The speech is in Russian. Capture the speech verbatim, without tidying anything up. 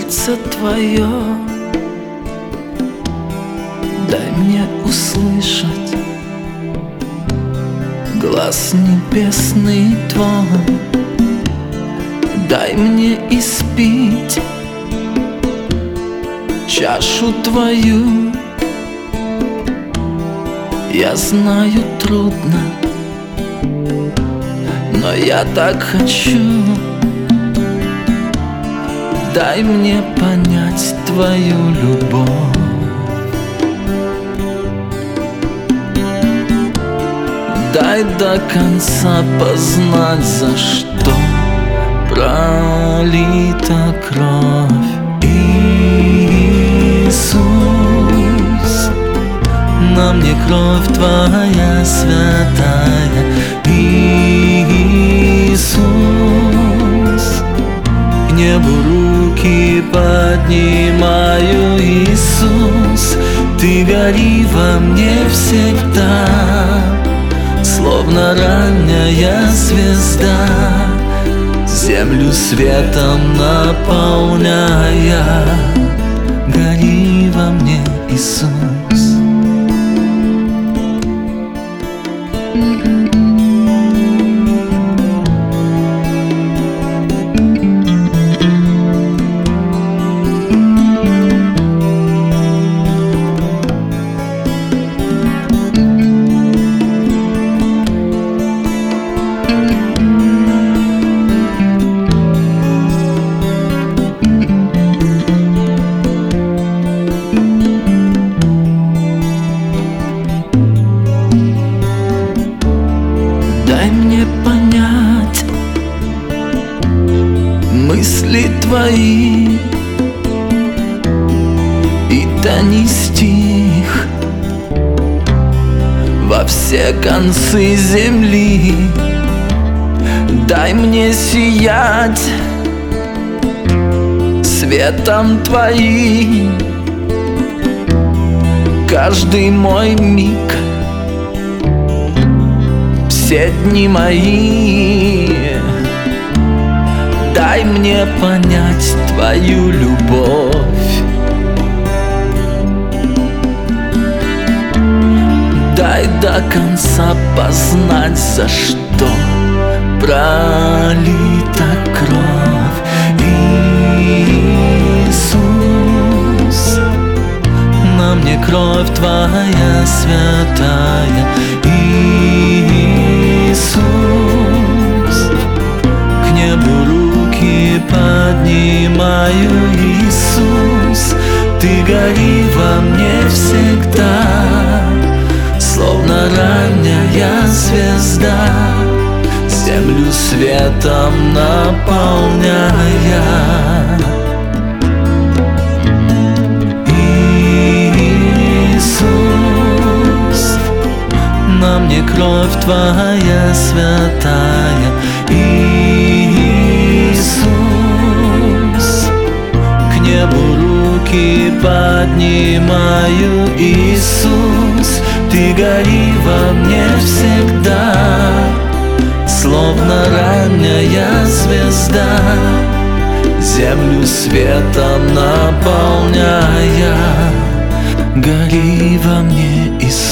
сердце твое, дай мне услышать глас небесный твой, дай мне испить чашу твою. Я знаю, трудно, но я так хочу. Дай мне понять твою любовь. Дай до конца познать, за что пролита кровь. Иисус, на мне кровь твоя святая. Иисус, к небу руки поднимаю. Иисус, ты гори во мне всегда, словно ранняя звезда, землю светом наполняя. Гори во мне, Иисус. Дай мне понять мысли твои и донести их во все концы земли. Дай мне сиять светом твоим каждый мой миг, все дни мои. Дай мне понять твою любовь. Дай до конца познать, за что пролита кровь. Иисус, на мне кровь твоя святая. Иисус, к небу руки поднимаю. Иисус, ты гори во мне всегда, словно ранняя звезда, землю светом наполняя. Иисус, на мне кровь твоя святая. Иисус, к небу руки поднимаю. Иисус, ты гори во мне всегда, словно ранняя звезда, землю светом наполняя. Гори во мне, Иисус.